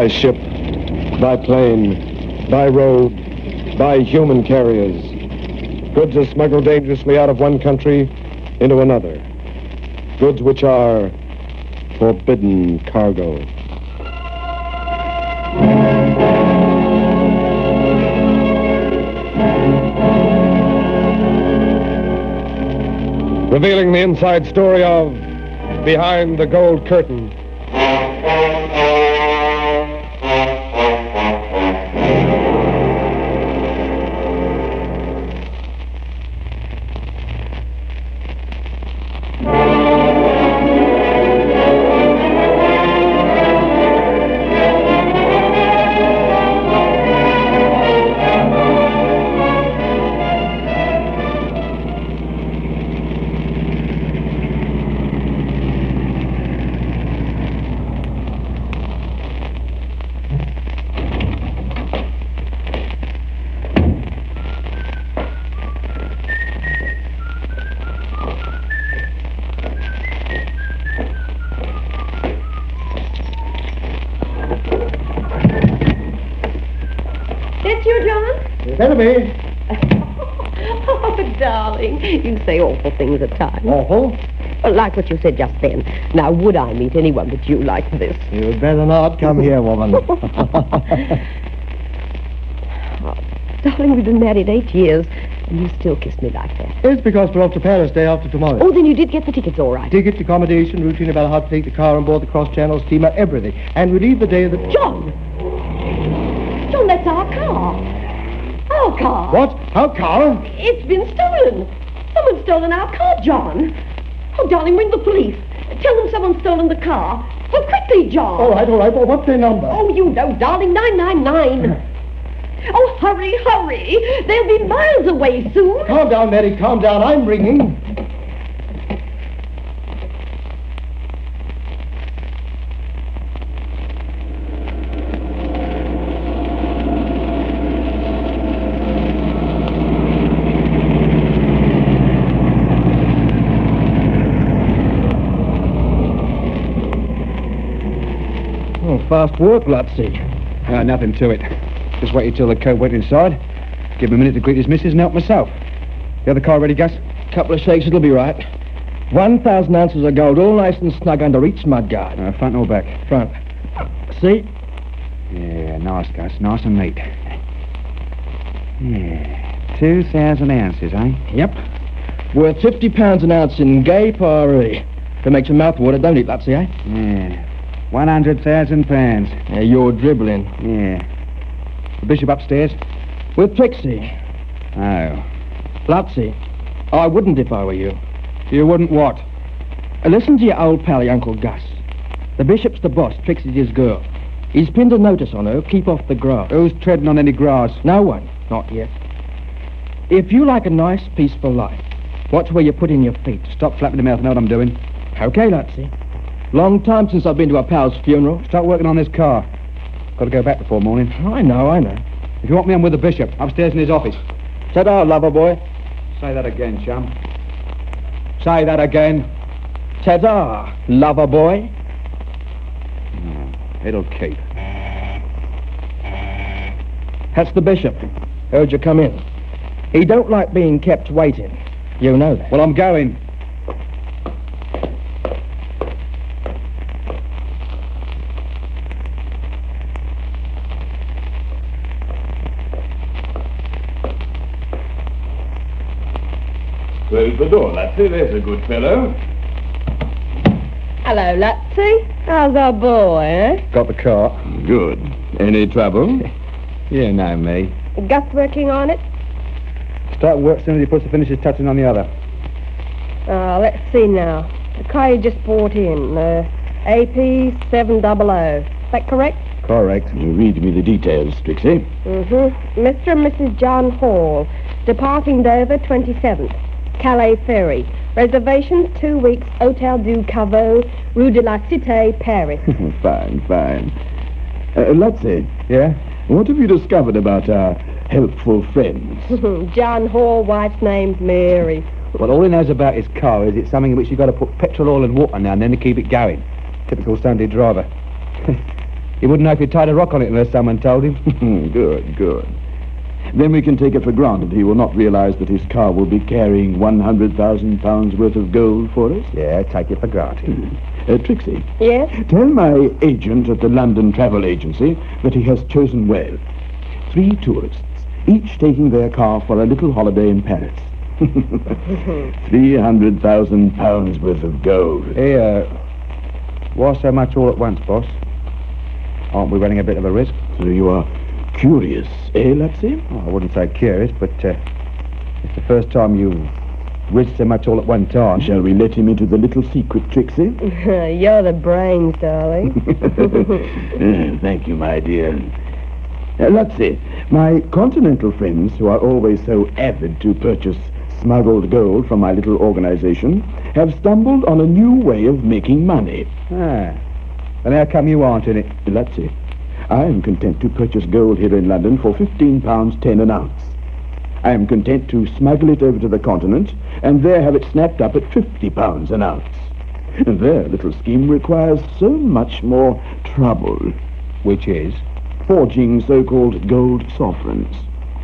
by ship, by plane, by road, by human carriers. Goods are smuggled dangerously out of one country into another. Goods which are forbidden cargo. Revealing the inside story of Behind the Gold Curtain. Better be. Oh, darling, you say awful things at times. Awful? Like what you said just then. Now, would I meet anyone but you like this? You'd better not. Come here, woman. Oh, darling, we've been married 8 years, and you still kiss me like that. It's because we're off to Paris day after tomorrow. Oh, then you did get the tickets all right. Ticket, accommodation, routine about how to take the car on board the cross-channel steamer, everything. And we leave the day of the... John! John, that's our car. Our car. What? Our car? It's been stolen. Someone's stolen our car, John. Oh, darling, ring the police. Tell them someone's stolen the car. Oh, quickly, John. All right. Well, what's their number? Oh, you know, darling, 999. Oh, hurry. They'll be miles away soon. Calm down, Mary, calm down. I'm ringing. Fast work, Lutzy. Nothing to it. Just waited till the cove went inside. Give him a minute to greet his missus and help myself. The other car ready, Gus? Couple of shakes, it'll be right. 1,000 ounces of gold, all nice and snug under each mudguard. Front or back? Front. See? Yeah, nice, Gus. Nice and neat. Yeah, 2,000 ounces, eh? Yep. Worth £50 an ounce in gay Paris. That makes your mouth water, don't it, Lutzy, eh? Yeah. 100,000 pounds. Yeah, you're dribbling. Yeah. The bishop upstairs? With Trixie. Oh. Lutzy, I wouldn't if I were you. You wouldn't what? Listen to your old pally, Uncle Gus. The bishop's the boss, Trixie's his girl. He's pinned a notice on her, keep off the grass. Who's treading on any grass? No one, not yet. If you like a nice, peaceful life, watch where you put in your feet. Stop flapping your mouth, know what I'm doing. Okay, Lutzy. Long time since I've been to a pal's funeral. Start working on this car. Got to go back before morning. I know. If you want me, I'm with the bishop, upstairs in his office. Ta-da, lover boy. Say that again, chum. Say that again. Ta-da, lover boy. It'll keep. That's the bishop. Heard you come in. He don't like being kept waiting. You know that. Well, I'm going. Close the door, Lutzy. There's a good fellow. Hello, Lutzy. How's our boy, eh? Got the car. Good. Any trouble? Yeah, no, me. Gus working on it? Start work as soon as he puts the finishes touching on the other. Let's see now. The car you just brought in, AP 700. Is that correct? Correct. Read me the details, Trixie. Mr. and Mrs. John Hall, departing Dover 27th. Calais Ferry. Reservations 2 weeks, Hotel du Caveau, Rue de la Cité, Paris. Fine. Lutzy. Yeah? What have you discovered about our helpful friends? John Hall, wife's name's Mary. Well, all he knows about his car is it's something in which you've got to put petrol, oil and water now and then to keep it going. Typical Sunday driver. He wouldn't know if you tied a rock on it unless someone told him. Good, good. Then we can take it for granted he will not realize that his car will be carrying 100,000 pounds worth of gold for us. Yeah, take it for granted. Trixie, Yes? tell my agent at the London Travel Agency that he has chosen well. 3 tourists, each taking their car for a little holiday in Paris. 300,000 pounds worth of gold. Hey, why so much all at once, boss? Aren't we running a bit of a risk? So you are curious, Latsy? Oh, I wouldn't say curious, but it's the first time you've risked so much all at one time. Shall we let him into the little secret, Trixie? You're the brains, darling. Thank you, my dear. Latsy, my continental friends, who are always so avid to purchase smuggled gold from my little organization, have stumbled on a new way of making money. Ah. And how come you aren't in it? Latsy, I am content to purchase gold here in London for £15.10 an ounce. I am content to smuggle it over to the continent and there have it snapped up at £50 an ounce. And their little scheme requires so much more trouble. Which is? Forging so-called gold sovereigns.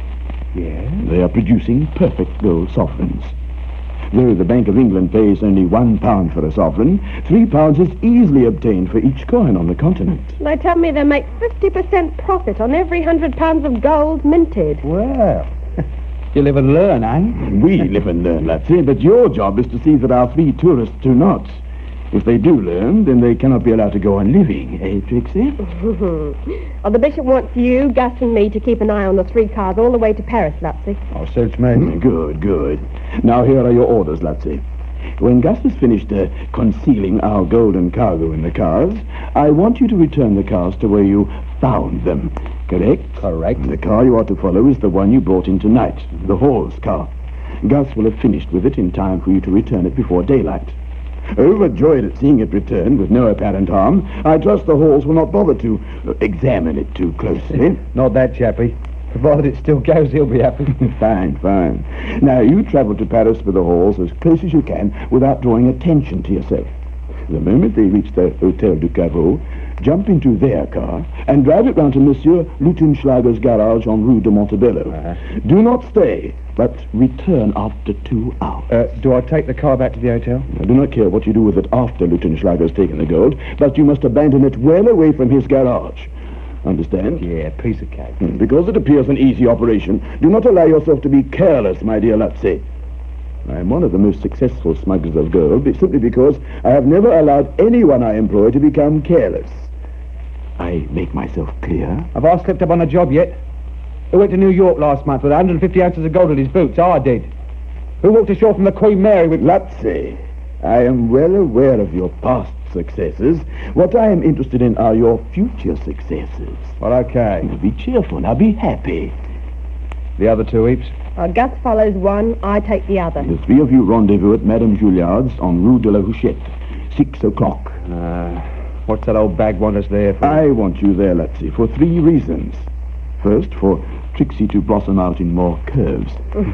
Yeah? They are producing perfect gold sovereigns. Though the Bank of England pays only £1 for a sovereign, £3 is easily obtained for each coin on the continent. They tell me they make 50% profit on every £100 of gold minted. Well, you live and learn, eh? We live and learn, Latsy, but your job is to see that our 3 tourists do not. If they do learn, then they cannot be allowed to go on living, Trixie? The Bishop wants you, Gus and me to keep an eye on the 3 cars all the way to Paris, Latsy. Oh, suits me. Good, good. Now here are your orders, Latsy. When Gus has finished concealing our golden cargo in the cars, I want you to return the cars to where you found them. Correct? Correct. The car you are to follow is the one you brought in tonight, the Hall's car. Gus will have finished with it in time for you to return it before daylight. Overjoyed at seeing it return with no apparent harm, I trust the Halls will not bother to examine it too closely. Not that chappy. Provided it still goes, he'll be happy. Fine, fine. Now, you travel to Paris with the Halls as close as you can without drawing attention to yourself. The moment they reach the Hôtel du Caveau, jump into their car and drive it round to Monsieur Lutenschlager's garage on Rue de Montebello. Do not stay, but return after 2 hours. Do I take the car back to the hotel? I do not care what you do with it after Lutenschlager's taken the gold, but you must abandon it well away from his garage. Understand? Yeah, piece of cake. Because it appears an easy operation, do not allow yourself to be careless, my dear Latsy. I am one of the most successful smugglers of gold simply because I have never allowed anyone I employ to become careless. I make myself clear? Have I slipped up on a job yet? Who went to New York last month with 150 ounces of gold in his boots? I did. Who walked ashore from the Queen Mary with... Latsy, I am well aware of your past successes. What I am interested in are your future successes. Well, okay. Now be cheerful. Now be happy. The other 2 heaps? Gus follows one, I take the other. The 3 of you rendezvous at Madame Julliard's on Rue de la Huchette. 6 o'clock. What's that old bag want us there for? I want you there, Latsy, for 3 reasons. First, for Trixie to blossom out in more curves.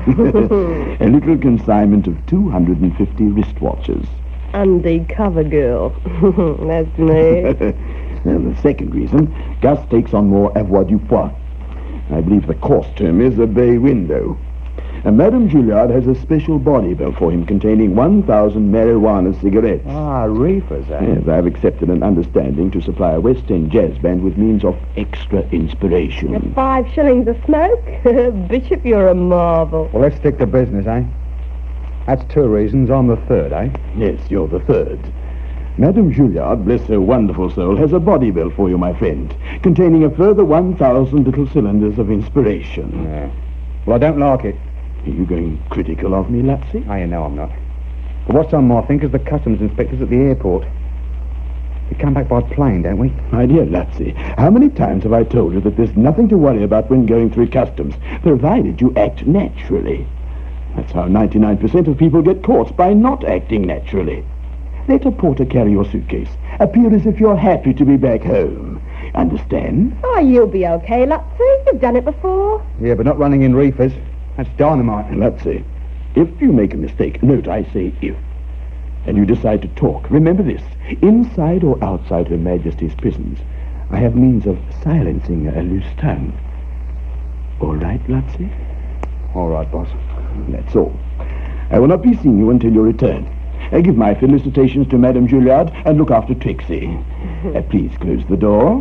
A little consignment of 250 wristwatches. Undercover girl. That's me. Now, the second reason, Gus takes on more avoirdupois. I believe the course term is a bay window. And Madame Julliard has a special body belt for him containing 1,000 marijuana cigarettes. Ah, reefers, eh? Yes, I've accepted an understanding to supply a West End jazz band with means of extra inspiration. 5 shillings a smoke? Bishop, you're a marvel. Well, let's stick to business, eh? That's 2 reasons. I'm the 3rd, eh? Yes, you're the 3rd. Madame Julliard, bless her wonderful soul, has a body belt for you, my friend, containing a further 1,000 little cylinders of inspiration. Yeah. Well, I don't like it. Are you going critical of me, Latsy? Oh, you know I'm not. But what's on my thinkers the customs inspectors at the airport. We come back by plane, don't we? My dear Latsy, how many times have I told you that there's nothing to worry about when going through customs, provided you act naturally? That's how 99% of people get caught, by not acting naturally. Let a porter carry your suitcase. Appear as if you're happy to be back home. Understand? Oh, you'll be okay, Latsy. You've done it before. Yeah, but not running in reefers. That's dynamite. Latsy, if you make a mistake, note I say if, and you decide to talk, remember this. Inside or outside Her Majesty's prisons, I have means of silencing a loose tongue. All right, Lotsie? All right, boss. That's all. I will not be seeing you until your return. Give my felicitations to Madame Juilliard and look after Trixie. Please close the door.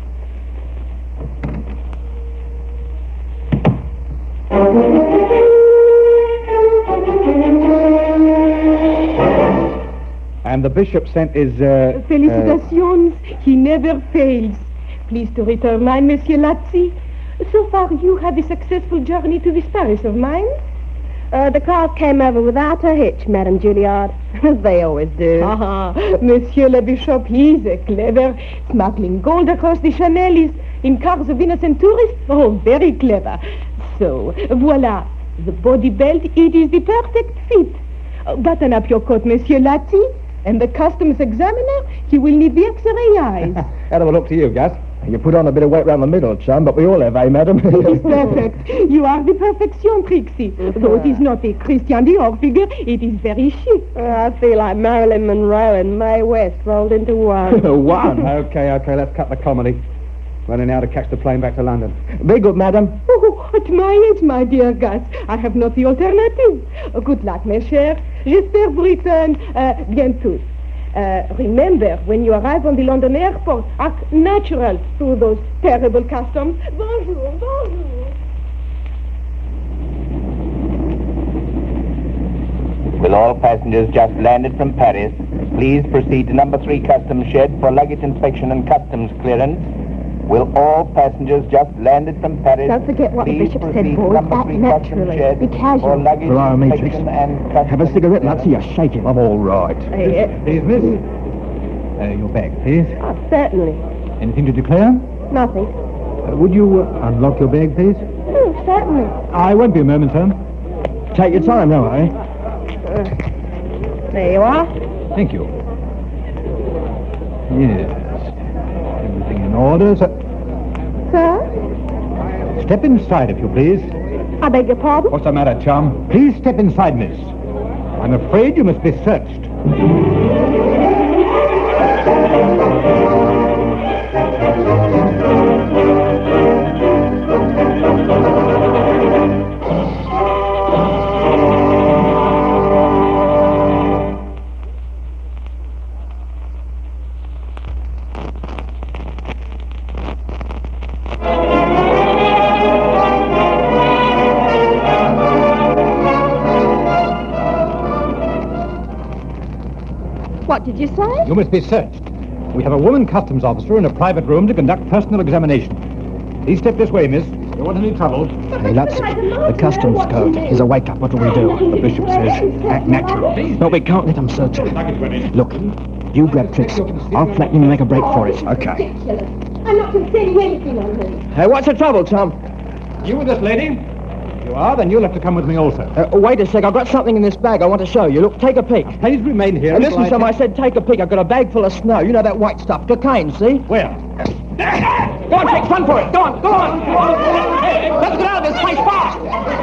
And the bishop sent his, Felicitations. He never fails. Please to return mine, Monsieur Lazzi. So far, you had a successful journey to this Paris of mine. The cars came over without a hitch, Madame Juilliard. As they always do. Monsieur le Bishop, he's a clever. Smuggling gold across the Chanel in cars of innocent tourists. Oh, very clever. So, voila. The body belt, it is the perfect fit. Button up your coat, Monsieur Lazzi. And the customs examiner, he will need the X-ray eyes. Out of a look to you, Gus. You put on a bit of weight round the middle, chum, but we all have, eh, madam? It is perfect. You are the perfection, Trixie. Though it is not a Christian Dior figure, it is very chic. I feel like Marilyn Monroe and Mae West rolled into one. One? Okay, let's cut the comedy. Running now to catch the plane back to London. Very good, madam. Oh, at my age, my dear Gus, I have not the alternative. Good luck, mes chers. J'espère vous return bientôt. Remember, when you arrive on the London airport, act natural through those terrible customs. Bonjour, bonjour. Will all passengers just landed from Paris please proceed to number 3 customs shed for luggage inspection and customs clearance? Will all passengers just landed from Paris Don't forget what the please bishop proceed said, to boys. number Act 3 customs naturally. shed Be casual. for luggage Hello, Matrix. inspection and customs Have a cigarette, clearance? Lutzy. You're shaking. I'm all right. Please, miss. Your bag, please. Oh, certainly. Anything to declare? Nothing. Would you unlock your bag, please? Oh, certainly. I won't be a moment, sir. Take your time, now, eh? There you are. Thank you. Yes. Everything in order, sir. Sir? Step inside, if you please. I beg your pardon? What's the matter, chum? Please step inside, miss. I'm afraid you must be searched. What did you say? You must be searched. We have a woman customs officer in a private room to conduct personal examination. Please step this way, miss. You want any trouble? Hey, Lutzy, the customs code is a wake-up. What do we do? The bishop says, act natural. No, we can't let them search it. Look, you grab Trixie. I'll flatten him and make a break for it. Okay. I'm not concealing anything on her. Hey, what's the trouble, chum? You with this lady? You are? Then you'll have to come with me also. Wait a sec. I've got something in this bag I want to show you. Look, take a peek. Please remain here. Hey, listen, Sam, I said take a peek. I've got a bag full of snow. You know that white stuff. Cocaine, see? Where? Go on, Trix, run for it. Go on, go on. Hey, let's get out of this place fast.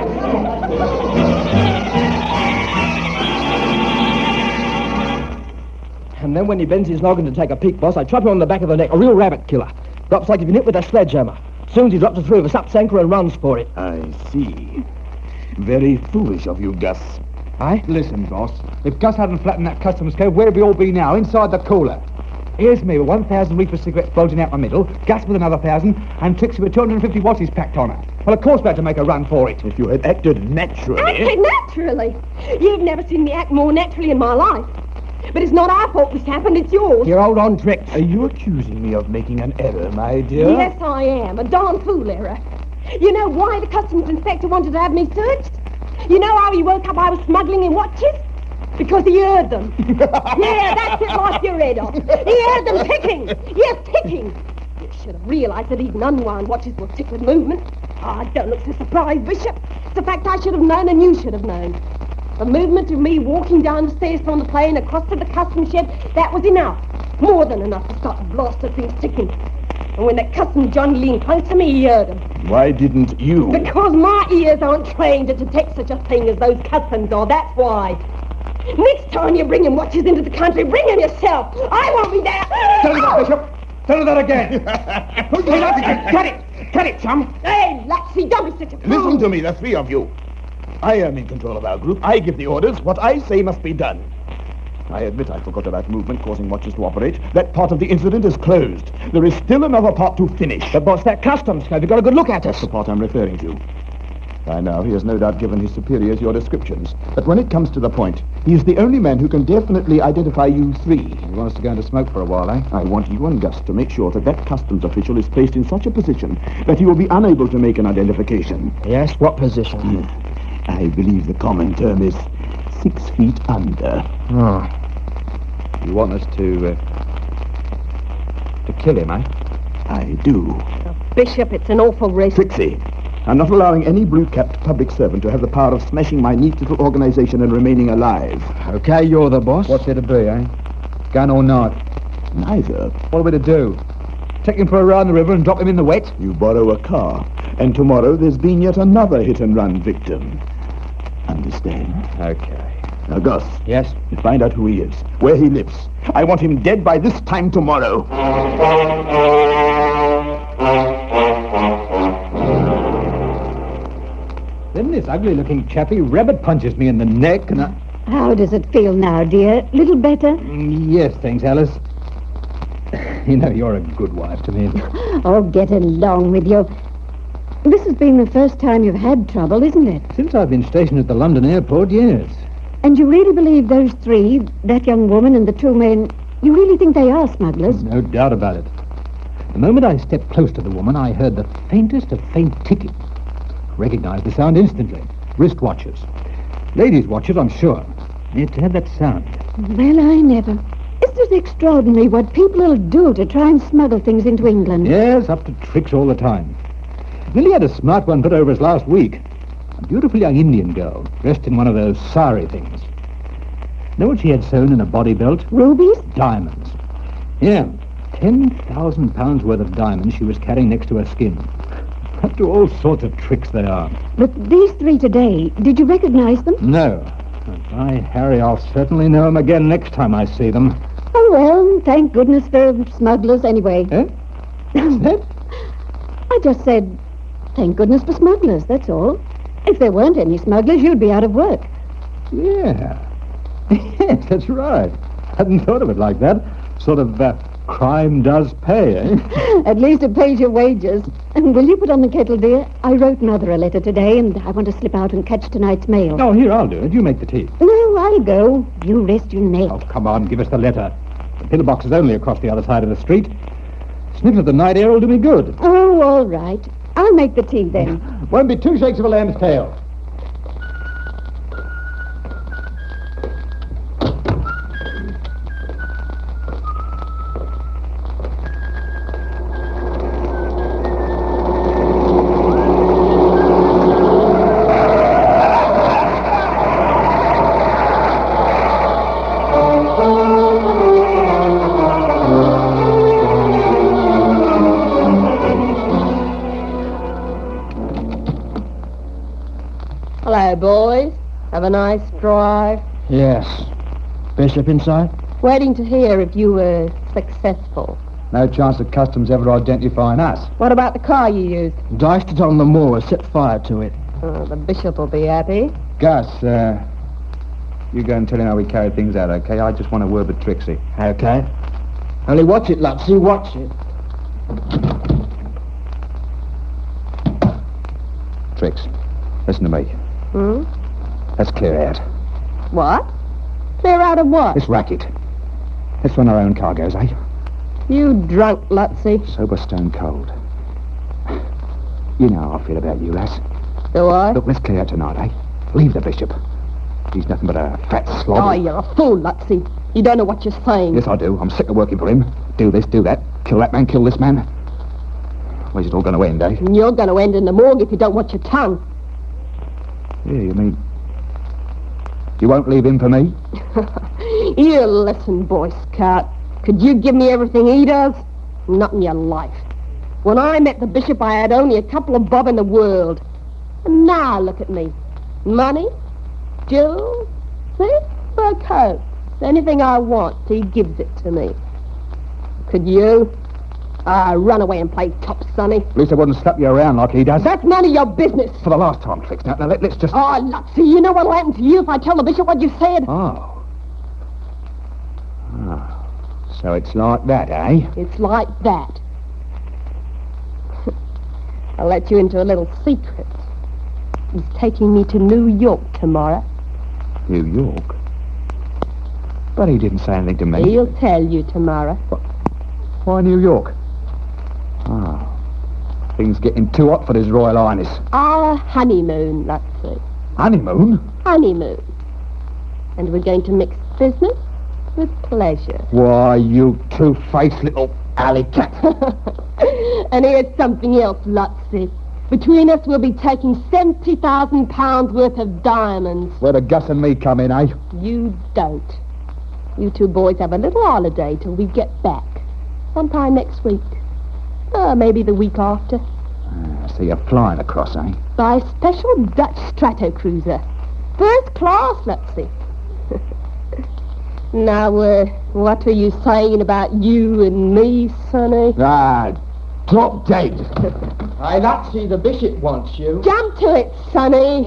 And then when he bends his noggin to take a peek, boss, I trap him on the back of the neck. A real rabbit killer. Drops like he's been hit with a sledgehammer. Soon as he drops the three of us, ups anchor and runs for it. I see. Very foolish of you, Gus. Aye? Listen, boss. If Gus hadn't flattened that customs code, where'd we all be now? Inside the cooler. Here's me with 1,000 reefer cigarettes bulging out my middle, Gus with another 1,000, and Trixie with 250 watches packed on her. Well, of course we had to make a run for it. If you had acted naturally... Acted naturally? You've never seen me act more naturally in my life. But it's not our fault this happened, it's yours. Here, hold on, Trix. Are you accusing me of making an error, my dear? Yes, I am. A darn fool error. You know why the customs inspector wanted to have me searched? You know how he woke up I was smuggling in watches? Because he heard them. Yeah, that's it, like your head off. He heard them ticking. Yes, ticking. You should have realized that even unwound watches will tick with movement. Oh, don't look so surprised, Bishop. It's a fact I should have known and you should have known. The movement of me walking down the stairs from the plane across to the customs shed, that was enough. More than enough to start the blasted things ticking. And when that customs Johnny leaned close to me, he heard them. Why didn't you? Because my ears aren't trained to detect such a thing as those customs are, that's why. Next time you're bringing watches into the country, bring them yourself. I won't be there. Tell me that, Bishop. Tell her that again. Cut it, chum. Hey, Latsy, don't be such a fool. Listen to me, the three of you. I am in control of our group. I give the orders. What I say must be done. I admit I forgot about movement causing watches to operate. That part of the incident is closed. There is still another part to finish. But, boss, that customs code, you've got a good look at us. That's the part I'm referring to. By now, he has no doubt given his superiors your descriptions. But when it comes to the point, he is the only man who can definitely identify you three. You want us to go into smoke for a while, eh? I want you and Gus to make sure that that customs official is placed in such a position that he will be unable to make an identification. Yes, what position? I believe the common term is 6 feet under. Oh. You want us to kill him, eh? I do. Bishop, it's an awful risk. Trixie, I'm not allowing any blue-capped public servant to have the power of smashing my neat little organization and remaining alive. Okay, you're the boss. What's it to be, eh? Gun or knife? Neither. What are we to do? Take him for a ride in the river and drop him in the wet? You borrow a car, and tomorrow there's been yet another hit-and-run victim. Understand? Okay. Now, Gus. Yes? You find out who he is, where he lives. I want him dead by this time tomorrow. Then this ugly-looking chappie rabbit punches me in the neck and I... How does it feel now, dear? Little better? Yes, thanks, Alice. You know, you're a good wife to me. Oh, get along with you. This has been the first time you've had trouble, isn't it? Since I've been stationed at the London airport, yes. And you really believe those three, that young woman and the two men, you really think they are smugglers? No doubt about it. The moment I stepped close to the woman, I heard the faintest of faint ticking. Recognized the sound instantly. Wristwatches. Ladies' watches, I'm sure. It had that sound. Well, I never. Isn't it extraordinary what people will do to try and smuggle things into England? Yes, up to tricks all the time. Nearly had a smart one put over us last week. A beautiful young Indian girl, dressed in one of those sari things. Know what she had sewn in a body belt? Rubies? Diamonds. Yeah, 10,000 pounds worth of diamonds she was carrying next to her skin. Up to all sorts of tricks they are. But these three today, did you recognize them? No. By Harry, I'll certainly know them again next time I see them. Oh, well, thank goodness for smugglers anyway. Eh? What's that? I just said, thank goodness for smugglers, that's all. If there weren't any smugglers, you'd be out of work. Yeah. Yes, that's right. Hadn't thought of it like that. Sort of, crime does pay, eh? At least it pays your wages. And will you put on the kettle, dear? I wrote Mother a letter today, and I want to slip out and catch tonight's mail. Oh, here, I'll do it. You make the tea. No, I'll go. You rest your neck. Oh, come on, give us the letter. The pillbox is only across the other side of the street. Sniff of the night air will do me good. Oh, all right. I'll make the tea then. Won't be 2 shakes of a lamb's tail. Hello, boys. Have a nice drive. Yes. Bishop inside? Waiting to hear if you were successful. No chance of customs ever identifying us. What about the car you used? Diced it on the moor, set fire to it. Oh, the bishop will be happy. Gus, you go and tell him how we carry things out, okay? I just want a word with Trixie. Okay. Only watch it, Lutsy, watch it. Trix, listen to me. Hmm? Let's clear out. What? Clear out of what? This racket. Let's run our own cargoes, eh? You drunk, Lutsy. Sober, stone cold. You know how I feel about you, lass. Do I? Look, let's clear out tonight, eh? Leave the bishop. He's nothing but a fat slob. Oh, you're a fool, Lutsy. You don't know what you're saying. Yes, I do. I'm sick of working for him. Do this, do that. Kill that man, kill this man. Where's it all going to end, eh? And you're going to end in the morgue if you don't watch your tongue. Yeah, you mean... You won't leave him for me? You listen, Boy Scout. Could you give me everything he does? Not in your life. When I met the bishop, I had only a couple of bob in the world. And now look at me. Money, jewels, see? Fur coat. Anything I want, he gives it to me. Could you? Run away and play top, Sonny. At least I wouldn't slap you around like he does. That's none of your business. For the last time, Trix. Now let's just... Oh, Lutsy, you know what'll happen to you if I tell the bishop what you said? Oh. So it's like that, eh? It's like that. I'll let you into a little secret. He's taking me to New York tomorrow. New York? But he didn't say anything to me. He'll tell you tomorrow. Why New York? Things getting too hot for His Royal Highness. Our honeymoon, Lutsy. Honeymoon? Honeymoon. And we're going to mix business with pleasure. Why, you two-faced little alley cat. And here's something else, Lutsy. Between us, we'll be taking £70,000 worth of diamonds. Where do Gus and me come in, eh? You don't. You two boys have a little holiday till we get back. Sometime next week. Maybe the week after. So you're flying across, eh? By a special Dutch Stratocruiser. First class, Lutsy. Now, what were you saying about you and me, Sonny? Drop dead. Hey, Lutsy, the bishop wants you. Jump to it, Sonny.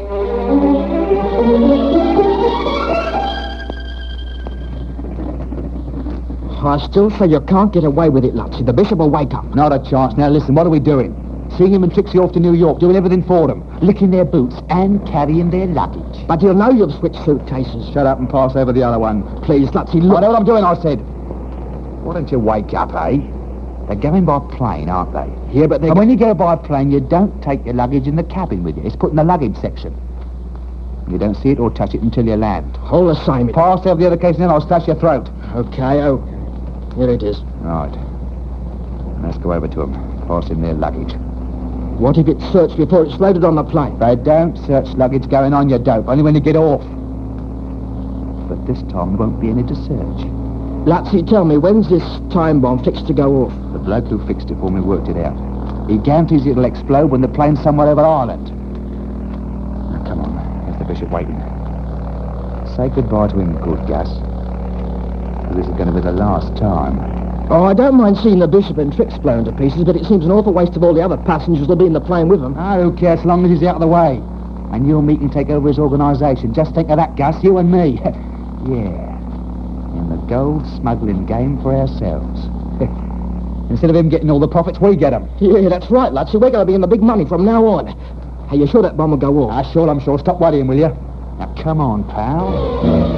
I still say you can't get away with it, Lutsy. The bishop will wake up. Not a chance. Now listen, what are we doing? Seeing him and Trixie off to New York, doing everything for them, licking their boots and carrying their luggage. But he'll know you've switched suitcases. Shut up and pass over the other one. Please, Lutsy, look. I know what I'm doing, I said. Why don't you wake up, eh? They're going by plane, aren't they? Yeah, but And when you go by plane, you don't take your luggage in the cabin with you. It's put in the luggage section. You don't see it or touch it until you land. All the same. Pass over the other case and then I'll slash your throat. Okay, here it is. Right. Let's go over to them. Pass in their luggage. What if it's searched before it's loaded on the plane? They don't search luggage going on, you dope. Only when you get off. But this time there won't be any to search. Lutsy, tell me, when's this time bomb fixed to go off? The bloke who fixed it for me worked it out. He guarantees it'll explode when the plane's somewhere over Ireland. Now, come on. Here's the bishop waiting. Say goodbye to him, good Gus. This is going to be the last time. Oh, I don't mind seeing the bishop and Trix blown to pieces, but it seems an awful waste of all the other passengers who'll be in the plane with him. Who cares, as long as he's out of the way. And you and me can take over his organisation. Just think of that, Gus, you and me. Yeah. In the gold smuggling game for ourselves. Instead of him getting all the profits, we get them. Yeah, that's right, Lutsy. We're going to be in the big money from now on. Are you sure that bomb will go off? I'm sure. Stop worrying, will you? Now, come on, pal.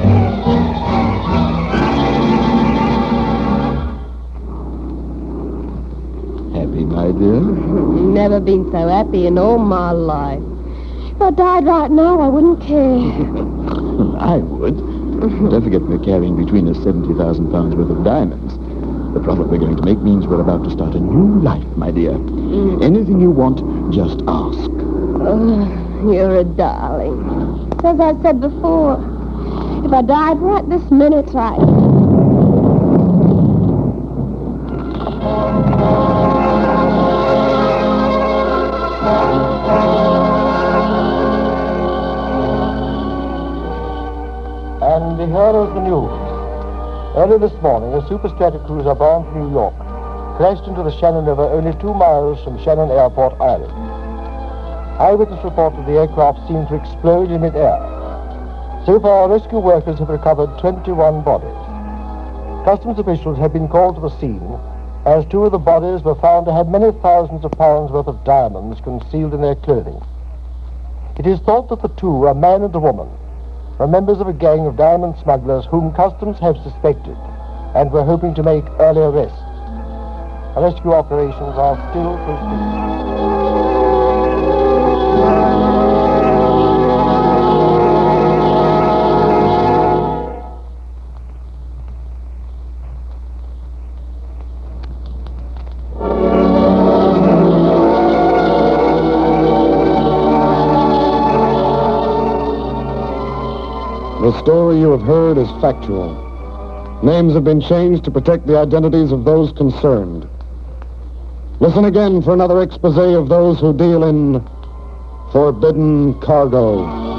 Happy, my dear? Never been so happy in all my life. If I died right now, I wouldn't care. I would. Don't forget we're carrying between us £70,000 worth of diamonds. The profit we're going to make means we're about to start a new life, my dear. Anything you want, just ask. Oh, you're a darling. As I said before, if I died right this minute, And here is the news. Early this morning, a super Stratocruiser bound for New York crashed into the Shannon River only 2 miles from Shannon Airport, Ireland. Eyewitness report that the aircraft seemed to explode in mid-air. So far, rescue workers have recovered 21 bodies. Customs officials have been called to the scene as 2 of the bodies were found to have many thousands of pounds worth of diamonds concealed in their clothing. It is thought that the 2, a man and a woman, were members of a gang of diamond smugglers whom customs have suspected and were hoping to make early arrests. Rescue operations are still proceeding. The story you have heard is factual. Names have been changed to protect the identities of those concerned. Listen again for another expose of those who deal in forbidden cargo.